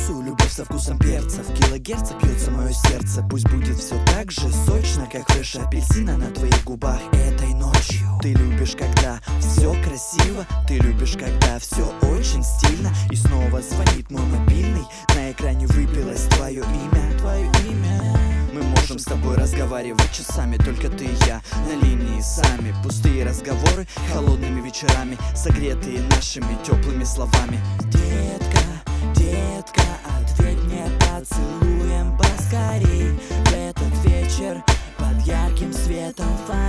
вкусу, любовь со вкусом перца. В килогерца бьется мое сердце. Пусть будет все так же сочно, как фреш апельсина на твоих губах этой ночью. Ты любишь, когда все красиво, ты любишь, когда все очень стильно. И снова звонит мой мобильный, на экране выбилось твое имя, твое имя. Мы можем с тобой разговаривать часами, только ты и я на линии сами. Пустые разговоры холодными вечерами, согретые нашими теплыми словами. Детка, детка, ответь мне поцелуем поскорей. В этот вечер под ярким светом фонарей